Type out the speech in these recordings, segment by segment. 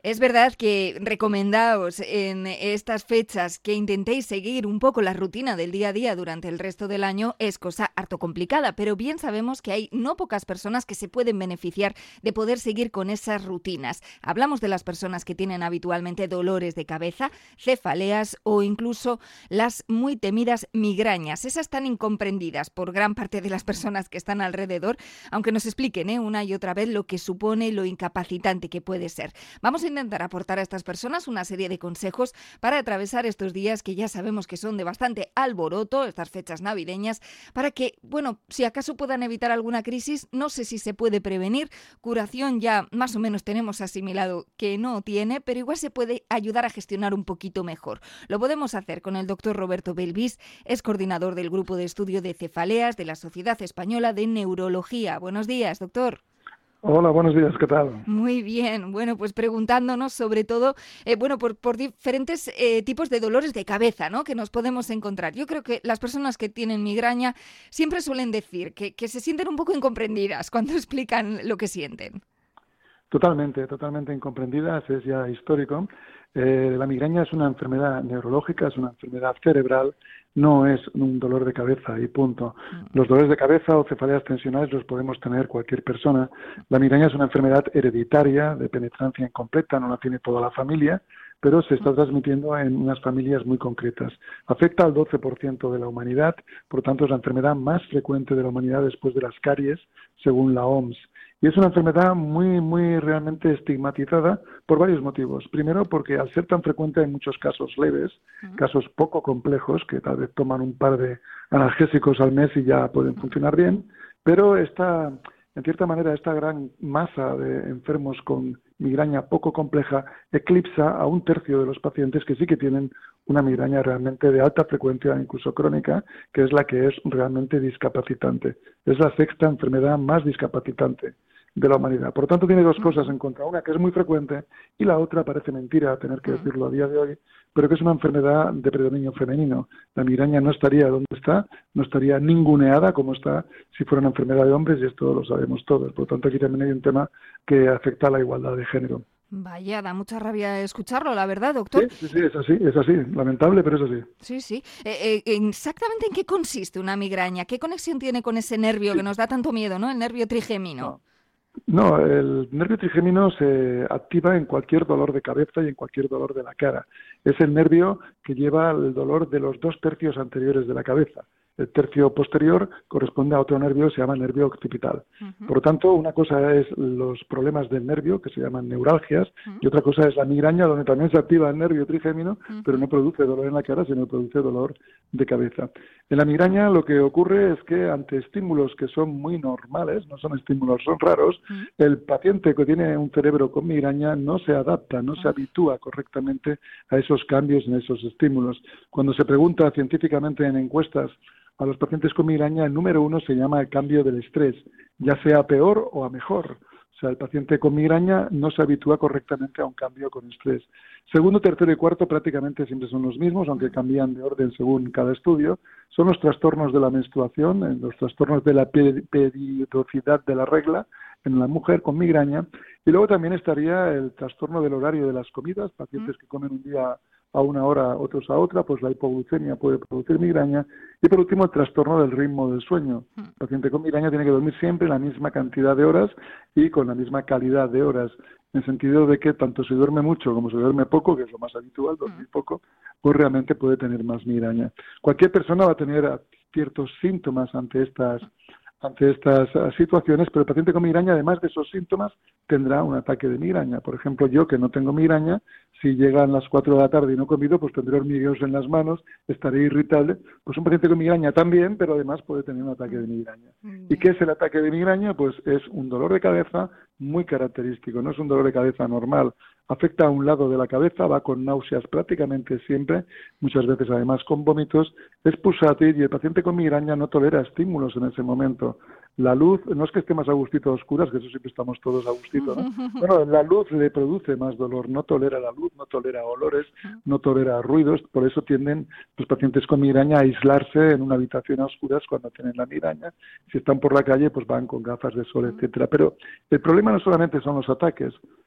Es verdad que recomendaos en estas fechas que intentéis seguir un poco la rutina del día a día durante el resto del año es cosa harto complicada, pero bien sabemos que hay no pocas personas que se pueden beneficiar de poder seguir con esas rutinas. Hablamos de las personas que tienen habitualmente dolores de cabeza, cefaleas o incluso las muy temidas migrañas. Esas tan incomprendidas por gran parte de las personas que están alrededor, aunque nos expliquen una y otra vez lo que supone, lo incapacitante que puede ser. Vamos a intentar aportar a estas personas una serie de consejos para atravesar estos días que ya sabemos que son de bastante alboroto, estas fechas navideñas, para que, bueno, si acaso puedan evitar alguna crisis, no sé si se puede prevenir, curación ya más o menos tenemos asimilado que no tiene, pero igual se puede ayudar a gestionar un poquito mejor. Lo podemos hacer con el doctor Roberto Belvis, es coordinador del Grupo de Estudio de Cefaleas de la Sociedad Española de Neurología. Buenos días, doctor. Hola, buenos días, ¿qué tal? Muy bien, bueno, pues preguntándonos sobre todo, por diferentes tipos de dolores de cabeza, ¿no?, que nos podemos encontrar. Yo creo que las personas que tienen migraña siempre suelen decir que se sienten un poco incomprendidas cuando explican lo que sienten. Totalmente incomprendidas, es ya histórico. La migraña es una enfermedad neurológica, es una enfermedad cerebral, no es un dolor de cabeza y punto. Los dolores de cabeza o cefaleas tensionales los podemos tener cualquier persona. La migraña es una enfermedad hereditaria de penetrancia incompleta, no la tiene toda la familia, pero se está transmitiendo en unas familias muy concretas. Afecta al 12% de la humanidad, por lo tanto es la enfermedad más frecuente de la humanidad después de las caries, según la OMS. Y es una enfermedad muy realmente estigmatizada por varios motivos. Primero, porque al ser tan frecuente hay muchos casos leves, casos poco complejos, que tal vez toman un par de analgésicos al mes y ya pueden funcionar bien, pero en cierta manera, esta gran masa de enfermos con migraña poco compleja eclipsa a un tercio de los pacientes que sí que tienen una migraña realmente de alta frecuencia, incluso crónica, que es la que es realmente discapacitante. Es la sexta enfermedad más discapacitante de la humanidad. Por lo tanto, tiene dos cosas en contra. Una, que es muy frecuente, y la otra, parece mentira tener que decirlo a día de hoy, pero que es una enfermedad de predominio femenino. La migraña no estaría donde está, no estaría ninguneada como está si fuera una enfermedad de hombres, y esto lo sabemos todos. Por lo tanto, aquí también hay un tema que afecta a la igualdad de género. Vaya, da mucha rabia escucharlo, la verdad, doctor. Sí, es así. Lamentable, pero es así. Sí. Exactamente, ¿en qué consiste una migraña? ¿Qué conexión tiene con ese nervio que nos da tanto miedo, ¿no? El nervio trigémino. No, el nervio trigémino se activa en cualquier dolor de cabeza y en cualquier dolor de la cara. Es el nervio que lleva el dolor de los 2/3 anteriores de la cabeza. El tercio posterior corresponde a otro nervio, se llama nervio occipital. Por lo tanto, una cosa es los problemas del nervio, que se llaman neuralgias, y otra cosa es la migraña, donde también se activa el nervio trigémino, pero no produce dolor en la cara, sino produce dolor de cabeza. En la migraña lo que ocurre es que ante estímulos que son muy normales, no son estímulos, son raros, el paciente que tiene un cerebro con migraña no se adapta, no se habitúa correctamente a esos cambios en esos estímulos. Cuando se pregunta científicamente en encuestas a los pacientes con migraña, el número 1 se llama el cambio del estrés, ya sea a peor o a mejor. O sea, el paciente con migraña no se habitúa correctamente a un cambio con estrés. Segundo, tercero y cuarto prácticamente siempre son los mismos, aunque cambian de orden según cada estudio. Son los trastornos de la menstruación, los trastornos de la periodicidad de la regla en la mujer con migraña. Y luego también estaría el trastorno del horario de las comidas, pacientes que comen un día a una hora, otros a otra, pues la hipoglucemia puede producir migraña. Y por último, el trastorno del ritmo del sueño. El paciente con migraña tiene que dormir siempre la misma cantidad de horas y con la misma calidad de horas, en el sentido de que tanto se duerme mucho como se duerme poco, que es lo más habitual, dormir poco, pues realmente puede tener más migraña. Cualquier persona va a tener ciertos síntomas ante estas situaciones, pero el paciente con migraña, además de esos síntomas, tendrá un ataque de migraña. Por ejemplo, yo, que no tengo migraña, si llegan las 4 de la tarde y no he comido, pues tendré hormigueos en las manos, estaré irritable. Pues un paciente con migraña también, pero además puede tener un ataque de migraña. ¿Y qué es el ataque de migraña? Pues es un dolor de cabeza muy característico, no es un dolor de cabeza normal. Afecta a un lado de la cabeza, va con náuseas prácticamente siempre, muchas veces además con vómitos, es pulsátil y el paciente con migraña no tolera estímulos en ese momento. La luz, no es que esté más a gustito a oscuras, que eso siempre estamos todos a gustito, ¿no? Bueno, la luz le produce más dolor, no tolera la luz, no tolera olores, no tolera ruidos, por eso tienden los pacientes con migraña a aislarse en una habitación a oscuras cuando tienen la migraña. Si están por la calle, pues van con gafas de sol, etcétera. Pero el problema no solamente son los ataques.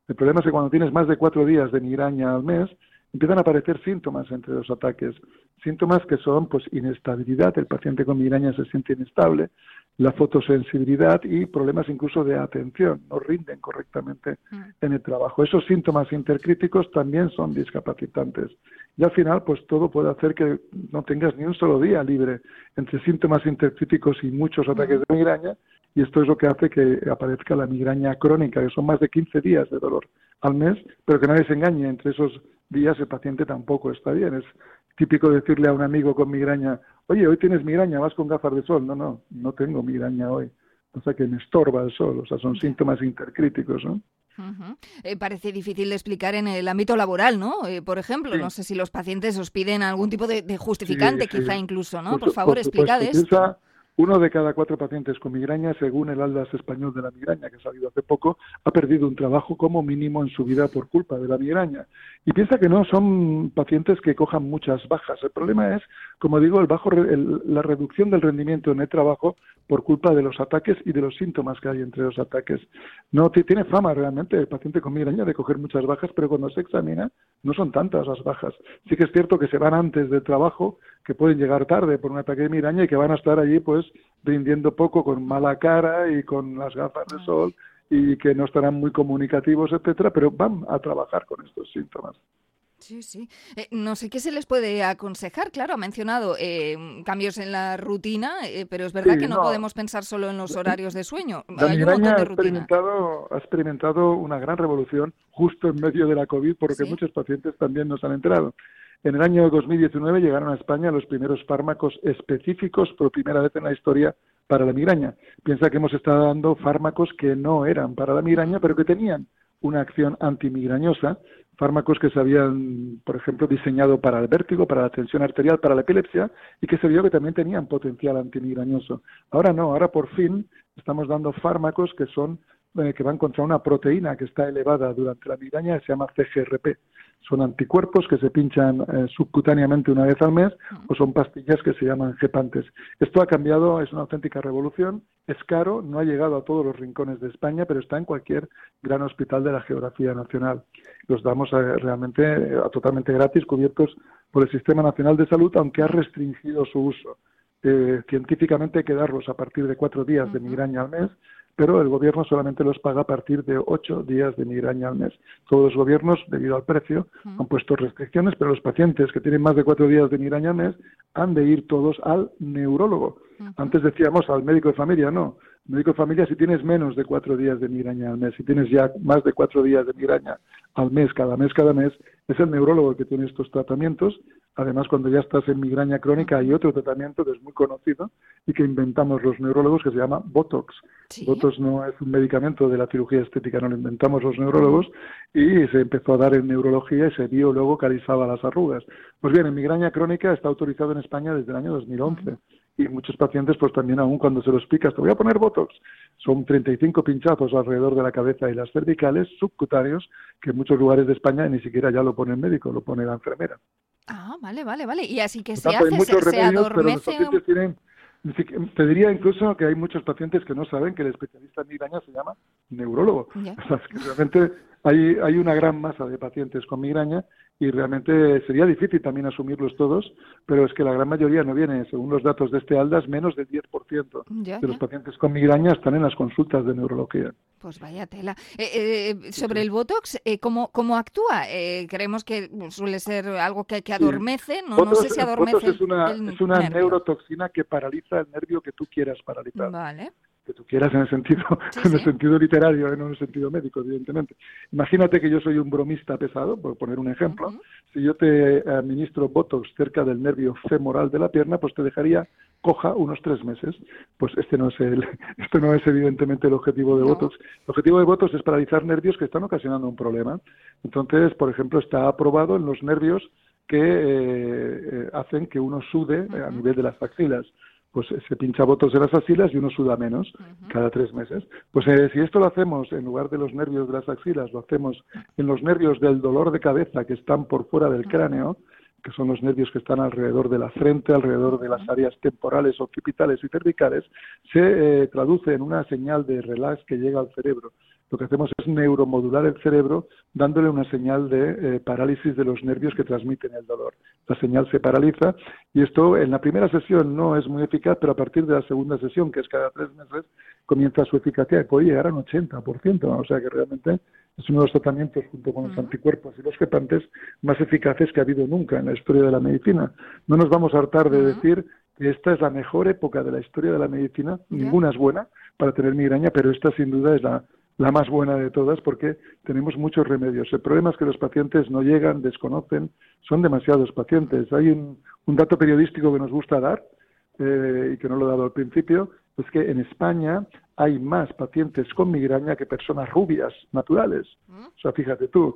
El problema es que cuando tienes más de 4 días de migraña al mes, empiezan a aparecer síntomas entre los ataques. Síntomas que son pues inestabilidad, el paciente con migraña se siente inestable, la fotosensibilidad y problemas incluso de atención, no rinden correctamente en el trabajo. Esos síntomas intercríticos también son discapacitantes. Y al final, pues todo puede hacer que no tengas ni un solo día libre entre síntomas intercríticos y muchos ataques de migraña, y esto es lo que hace que aparezca la migraña crónica, que son más de 15 días de dolor al mes, pero que nadie se engañe, entre esos días el paciente tampoco está bien. Es típico decirle a un amigo con migraña: oye, hoy tienes migraña, vas con gafas de sol. No tengo migraña hoy. O sea, que me estorba el sol. O sea, son síntomas intercríticos, ¿no? Parece difícil de explicar en el ámbito laboral, ¿no? Por ejemplo, no sé si los pacientes os piden algún tipo de justificante, quizá incluso, ¿no? Por favor, explicad esto. 1 de cada 4 pacientes con migraña, según el Atlas Español de la Migraña, que ha salido hace poco, ha perdido un trabajo como mínimo en su vida por culpa de la migraña. Y piensa que no son pacientes que cojan muchas bajas. El problema es, como digo, la reducción del rendimiento en el trabajo por culpa de los ataques y de los síntomas que hay entre los ataques. No tiene fama realmente el paciente con migraña de coger muchas bajas, pero cuando se examina no son tantas las bajas. Sí que es cierto que se van antes del trabajo, que pueden llegar tarde por un ataque de migraña y que van a estar allí pues rindiendo poco, con mala cara y con las gafas de sol, y que no estarán muy comunicativos, etcétera, pero van a trabajar con estos síntomas. Sí. No sé qué se les puede aconsejar. Claro, ha mencionado cambios en la rutina, pero es verdad que no podemos pensar solo en los horarios de sueño. La migraña ha experimentado una gran revolución justo en medio de la COVID, porque muchos pacientes también nos han enterado. En el año 2019 llegaron a España los primeros fármacos específicos por primera vez en la historia para la migraña. Piensa que hemos estado dando fármacos que no eran para la migraña, pero que tenían una acción antimigrañosa, fármacos que se habían, por ejemplo, diseñado para el vértigo, para la tensión arterial, para la epilepsia, y que se vio que también tenían potencial antimigrañoso. Ahora no, ahora por fin estamos dando fármacos que van contra una proteína que está elevada durante la migraña, que se llama CGRP. Son anticuerpos que se pinchan subcutáneamente una vez al mes, o son pastillas que se llaman gepantes. Esto ha cambiado, es una auténtica revolución, es caro, no ha llegado a todos los rincones de España, pero está en cualquier gran hospital de la geografía nacional. Los damos realmente totalmente gratis, cubiertos por el Sistema Nacional de Salud, aunque ha restringido su uso. Científicamente hay que darlos a partir de 4 días de migraña al mes, pero el gobierno solamente los paga a partir de 8 días de migraña al mes. Todos los gobiernos, debido al precio, han puesto restricciones, pero los pacientes que tienen más de 4 días de migraña al mes han de ir todos al neurólogo. Antes decíamos al médico de familia, no. Médico de familia si tienes menos de 4 días de migraña al mes. Si tienes ya más de 4 días de migraña al mes, cada mes, es el neurólogo el que tiene estos tratamientos. Además, cuando ya estás en migraña crónica hay otro tratamiento que es muy conocido y que inventamos los neurólogos, que se llama Botox. ¿Sí? Botox no es un medicamento de la cirugía estética, no lo inventamos los neurólogos, y se empezó a dar en neurología y se vio luego que alisaba las arrugas. Pues bien, en migraña crónica está autorizado en España desde el año 2011. Y muchos pacientes, pues también aún cuando se lo explicas, te voy a poner Botox, son 35 pinchazos alrededor de la cabeza y las cervicales, subcutáneos, que en muchos lugares de España ni siquiera ya lo pone el médico, lo pone la enfermera. Ah, vale. Y así que se adormece. Te diría incluso que hay muchos pacientes que no saben que el especialista en migraña se llama neurólogo. O sea, es que realmente hay una gran masa de pacientes con migraña y realmente sería difícil también asumirlos todos, pero es que la gran mayoría no viene, según los datos de este ALDAS, menos del 10% de los pacientes con migraña están en las consultas de neurología. Pues vaya tela. Sobre el Botox, ¿cómo actúa? Creemos que suele ser algo que adormece, no sé si adormece. Botox es una neurotoxina que paraliza el nervio que tú quieras paralizar. Vale. Que tú quieras en el sentido literario, no en el sentido médico, evidentemente. Imagínate que yo soy un bromista pesado, por poner un ejemplo. Si yo te administro Botox cerca del nervio femoral de la pierna, pues te dejaría coja unos 3 meses. Pues esto no es evidentemente el objetivo de Botox. El objetivo de Botox es paralizar nervios que están ocasionando un problema. Entonces, por ejemplo, está aprobado en los nervios que hacen que uno sude a nivel de las axilas. Pues se pincha Botox en las axilas y uno suda menos cada 3 meses. Pues si esto lo hacemos en lugar de los nervios de las axilas, lo hacemos en los nervios del dolor de cabeza que están por fuera del cráneo, que son los nervios que están alrededor de la frente, alrededor de las áreas temporales, occipitales y cervicales, se traduce en una señal de relax que llega al cerebro. lo que hacemos es neuromodular el cerebro dándole una señal de parálisis de los nervios que transmiten el dolor. La señal se paraliza y esto en la primera sesión no es muy eficaz, pero a partir de la segunda sesión, que es cada 3 meses, comienza su eficacia y puede llegar a un 80%, o sea que realmente es uno de los tratamientos, junto con los anticuerpos y los gepantes, más eficaces que ha habido nunca en la historia de la medicina. No nos vamos a hartar de decir que esta es la mejor época de la historia de la medicina. Ninguna es buena para tener migraña, pero esta sin duda es la más buena de todas porque tenemos muchos remedios. El problema es que los pacientes no llegan, desconocen, son demasiados pacientes. Hay un dato periodístico que nos gusta dar, y que no lo he dado al principio, es que en España hay más pacientes con migraña que personas rubias naturales. O sea, fíjate tú,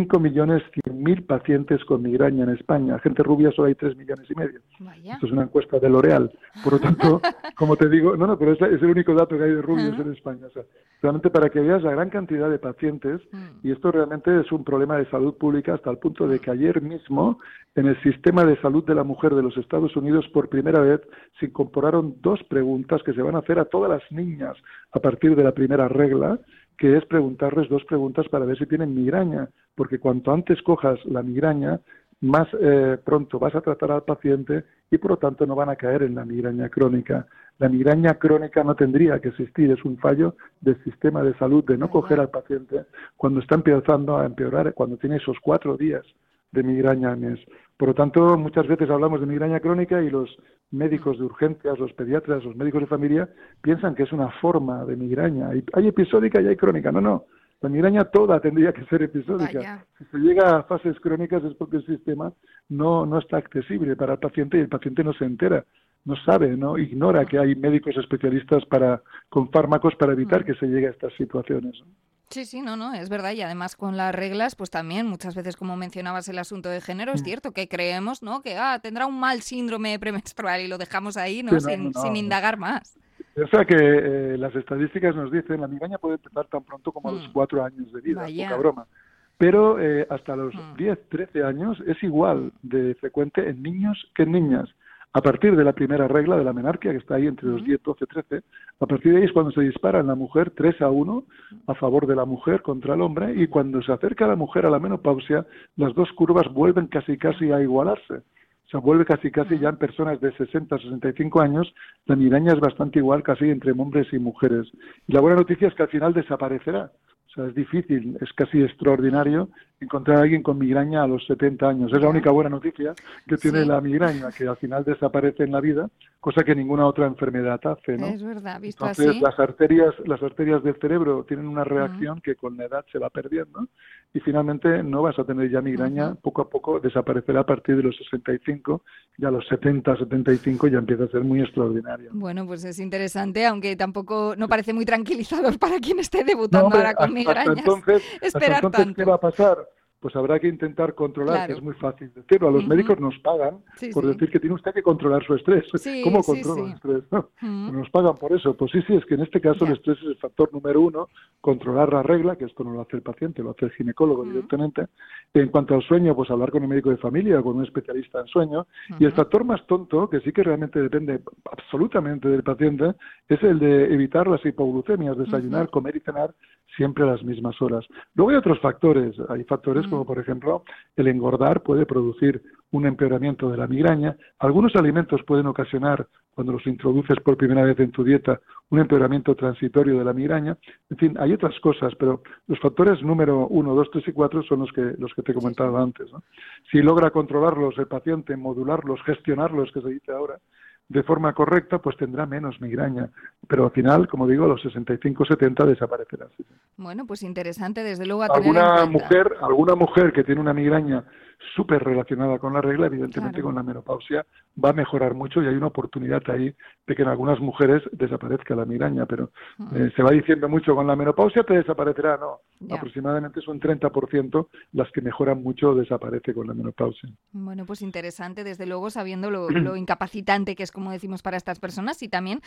5.100.000 pacientes con migraña en España. Gente rubia solo hay 3,5 millones. Vaya. Esto es una encuesta de L'Oréal. Por lo tanto, como te digo, pero es el único dato que hay de rubios en España. O sea, realmente para que veas la gran cantidad de pacientes, y esto realmente es un problema de salud pública hasta el punto de que ayer mismo en el sistema de salud de la mujer de los Estados Unidos por primera vez se incorporaron 2 preguntas que se van a hacer a todas las niñas a partir de la primera regla, que es preguntarles 2 preguntas para ver si tienen migraña, porque cuanto antes cojas la migraña, más pronto vas a tratar al paciente y por lo tanto no van a caer en la migraña crónica. La migraña crónica no tendría que existir, es un fallo del sistema de salud de no coger al paciente cuando está empezando a empeorar, cuando tiene esos 4 días de migraña al mes. Por lo tanto, muchas veces hablamos de migraña crónica y los médicos de urgencias, los pediatras, los médicos de familia piensan que es una forma de migraña. Hay episódica y hay crónica. No. La migraña toda tendría que ser episódica. Vaya. Si se llega a fases crónicas es porque el sistema no está accesible para el paciente y el paciente no se entera, no sabe, no ignora que hay médicos especialistas con fármacos para evitar que se llegue a estas situaciones. Sí, no, es verdad. Y además con las reglas, pues también muchas veces, como mencionabas el asunto de género, es cierto que creemos, ¿no?, que tendrá un mal síndrome premenstrual y lo dejamos ahí, ¿no? Sí, sin indagar más. O sea que las estadísticas nos dicen la migraña puede empezar tan pronto como a los 4 años de vida, Vaya. poca broma. Pero hasta los 10, 13 años es igual de frecuente en niños que en niñas. A partir de la primera regla de la menarquia, que está ahí entre los 10, 12, 13, a partir de ahí es cuando se dispara en la mujer 3-1 a favor de la mujer contra el hombre, y cuando se acerca la mujer a la menopausia, las 2 curvas vuelven casi a igualarse. O sea, vuelve casi ya en personas de 60, 65 años, la migraña es bastante igual casi entre hombres y mujeres. Y la buena noticia es que al final desaparecerá. O sea, es difícil, es casi extraordinario encontrar a alguien con migraña a los 70 años. Es la única buena noticia que tiene la migraña, que al final desaparece en la vida, cosa que ninguna otra enfermedad hace, ¿no? Es verdad, visto Entonces, así. las arterias del cerebro tienen una reacción que con la edad se va perdiendo y finalmente no vas a tener ya migraña, poco a poco desaparecerá a partir de los 65, y a los 70, 75 ya empieza a ser muy extraordinario. Bueno, pues es interesante, aunque tampoco no parece muy tranquilizador para quien esté debutando ahora con migrañas. Hasta entonces, ¿qué va a pasar? Pues habrá que intentar controlar, que es muy fácil decirlo. A los médicos nos pagan por decir que tiene usted que controlar su estrés. ¿Cómo controla el estrés? ¿No? Nos pagan por eso. Pues sí, es que en este caso el estrés es el factor número 1, controlar la regla, que esto no lo hace el paciente, lo hace el ginecólogo directamente. En cuanto al sueño, pues hablar con un médico de familia o con un especialista en sueño. Y el factor más tonto, que sí que realmente depende absolutamente del paciente, es el de evitar las hipoglucemias, desayunar, comer y cenar siempre a las mismas horas. Luego hay otros factores. Hay factores como, por ejemplo, el engordar puede producir un empeoramiento de la migraña. Algunos alimentos pueden ocasionar, cuando los introduces por primera vez en tu dieta, un empeoramiento transitorio de la migraña. En fin, hay otras cosas, pero los factores número 1, 2, 3 y 4 son los que te he comentado antes, ¿no? Si logra controlarlos el paciente, modularlos, gestionarlos, que se dice ahora, de forma correcta, pues tendrá menos migraña. Pero al final, como digo, a los 65-70 desaparecerá. Sí. Bueno, pues interesante, desde luego, a tener en cuenta. Alguna mujer que tiene una migraña súper relacionada con la regla, evidentemente con la menopausia va a mejorar mucho y hay una oportunidad ahí de que en algunas mujeres desaparezca la migraña, pero se va diciendo mucho, con la menopausia te desaparecerá, no. Aproximadamente es un 30% las que mejoran mucho desaparece con la menopausia. Bueno, pues interesante, desde luego, sabiendo lo incapacitante que es, como decimos, para estas personas y también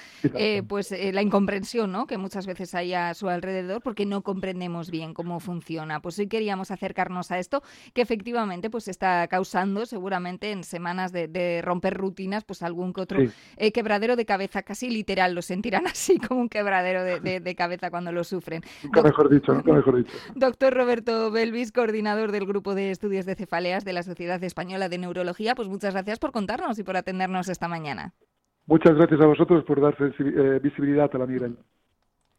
la incomprensión, ¿no?, que muchas veces hay a su alrededor porque no comprendemos bien cómo funciona. Pues hoy queríamos acercarnos a esto, que efectivamente pues está causando seguramente en semanas de romper rutinas, pues algún que otro Sí. quebradero de cabeza, casi literal, lo sentirán así como un quebradero de cabeza cuando lo sufren. Nunca mejor dicho, nunca mejor dicho. Doctor Roberto Belvis, coordinador del Grupo de Estudios de Cefaleas de la Sociedad Española de Neurología, pues muchas gracias por contarnos y por atendernos esta mañana. Muchas gracias a vosotros por dar visibilidad a la migraña.